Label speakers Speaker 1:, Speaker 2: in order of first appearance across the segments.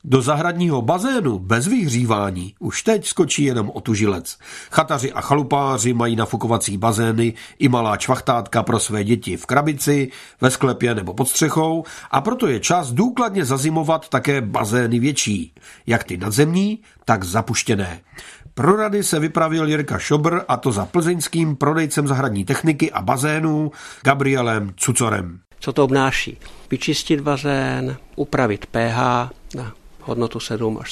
Speaker 1: Do zahradního bazénu bez vyhřívání už teď skočí jenom otužilec. Chataři a chalupáři mají nafukovací bazény i malá čvachtátka pro své děti v krabici, ve sklepě nebo pod střechou, a proto je čas důkladně zazimovat také bazény větší, jak ty nadzemní, tak zapuštěné. Pro rady se vypravil Jirka Šobr, a to za plzeňským prodejcem zahradní techniky a bazénů Gabrielem Cucorem.
Speaker 2: Co to obnáší? Vyčistit bazén, upravit pH na hodnotu 7 až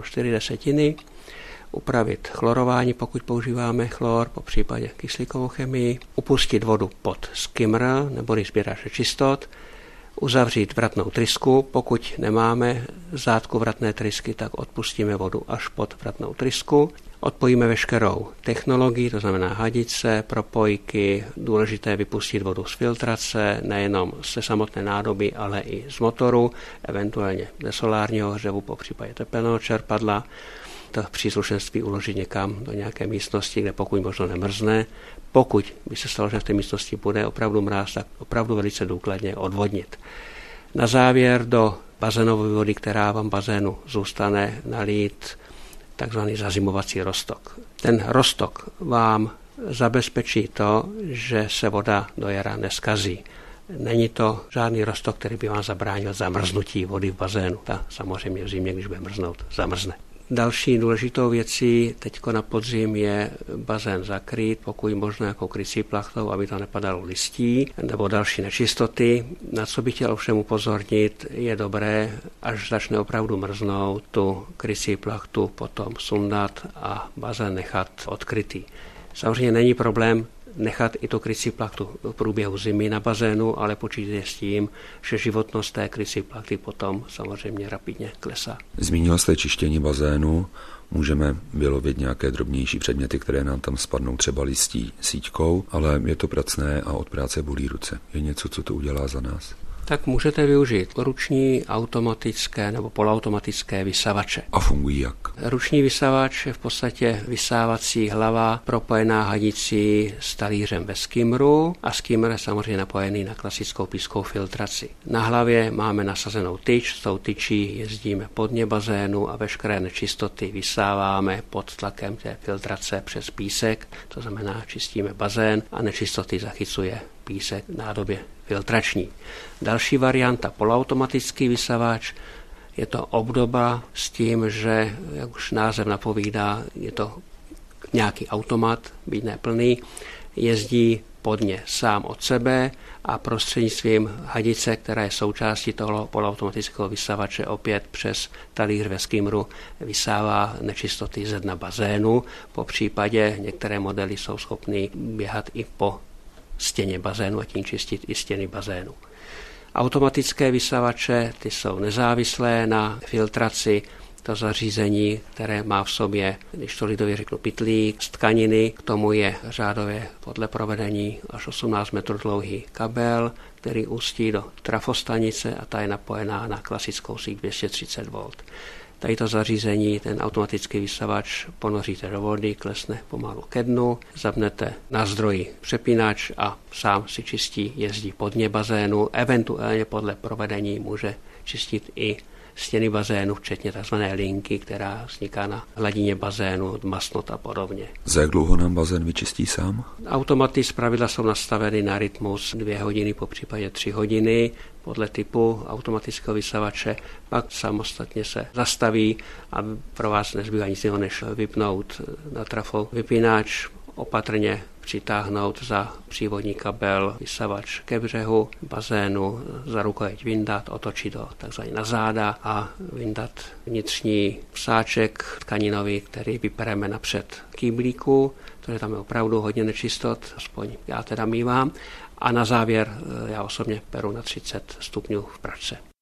Speaker 2: 7,4, upravit chlorování, pokud používáme chlor, po případě kyslíkovou chemii, upustit vodu pod skimr nebo sběrače čistot, uzavřít vratnou trysku. Pokud nemáme zátku vratné trysky, tak odpustíme vodu až pod vratnou trysku. Odpojíme veškerou technologii, to znamená hadice, propojky, důležité vypustit vodu z filtrace, nejenom ze samotné nádoby, ale i z motoru, eventuálně ze solárního hřevu, po případě tepelného čerpadla. To příslušenství uložit někam do nějaké místnosti, kde pokud možno nemrzne. Pokud by se stalo, že v té místnosti bude opravdu mráz, tak opravdu velice důkladně odvodnit. Na závěr do bazénové vody, která vám bazénu zůstane, nalít takzvaný zazimovací roztok. Ten roztok vám zabezpečí to, že se voda do jara neskazí. Není to žádný roztok, který by vám zabránil zamrznutí vody v bazénu. Ta samozřejmě v zimě, když bude mrznout, zamrzne. Další důležitou věcí teďko na podzim je bazén zakrýt, pokud možno jako krycí plachtou, aby to nepadalo listí nebo další nečistoty. Na co bych chtěl ovšem upozornit, je dobré, až začne opravdu mrznout, tu krycí plachtu potom sundat a bazén nechat odkrytý. Samozřejmě není problém nechat i tu krycí plachtu v průběhu zimy na bazénu, ale počítejte s tím, že životnost té krycí plachty potom samozřejmě rapidně klesá.
Speaker 3: Zmínil jste čištění bazénu, můžeme vylovit nějaké drobnější předměty, které nám tam spadnou, třeba listí síťkou, ale je to pracné a od práce bolí ruce. Je něco, co to udělá za nás?
Speaker 2: Tak můžete využít ruční, automatické nebo poloautomatické vysavače.
Speaker 3: A fungují jak?
Speaker 2: Ruční vysavač je v podstatě vysávací hlava propojená hadicí s talířem ve skimru a skimr je samozřejmě napojený na klasickou pískovou filtraci. Na hlavě máme nasazenou tyč, s tou tyčí jezdíme pod dně bazénu a veškeré nečistoty vysáváme pod tlakem té filtrace přes písek, to znamená čistíme bazén a nečistoty zachycuje písek v nádobě filtrační. Další varianta, poloautomatický vysavač, je to obdoba s tím, že, jak už název napovídá, je to nějaký automat, byť neplný, jezdí podně sám od sebe a prostřednictvím hadice, která je součástí toho poloautomatického vysavače, opět přes talíř ve skimru vysává nečistoty ze dna bazénu. Po případě některé modely jsou schopny běhat i po stěně bazénu a tím čistit i stěny bazénu. Automatické vysavače, ty jsou nezávislé na filtraci. To zařízení, které má v sobě, když to lidově řeknu, pytlík z tkaniny, k tomu je řádově podle provedení až 18 metrů dlouhý kabel, který ústí do trafostanice a ta je napojená na klasickou síť 230 V. Tady to zařízení, ten automatický vysavač ponoříte do vody, klesne pomalu ke dnu, zapnete na zdroji přepínač a sám si čistí, jezdí pod dně bazénu, eventuálně podle provedení může čistit i stěny bazénu, včetně tzv. Linky, která vzniká na hladině bazénu, od masnot a podobně.
Speaker 3: Za jak dlouho nám bazén vyčistí sám?
Speaker 2: Automaty zpravidla jsou nastaveny na rytmus 2 hodiny, po případě 3 hodiny, podle typu automatického vysavače, pak samostatně se zastaví a pro vás nezbývá nic jiného, než vypnout na trafo vypínač, opatrně přitáhnout za přívodní kabel vysavač ke břehu bazénu, za rukojeť vyndat, otočit do takzvaně na záda a vyndat vnitřní psáček tkaninový, který vypereme napřed kýblíku, protože tam je opravdu hodně nečistot, aspoň já teda mívám. A na závěr já osobně peru na 30 stupňů v pračce.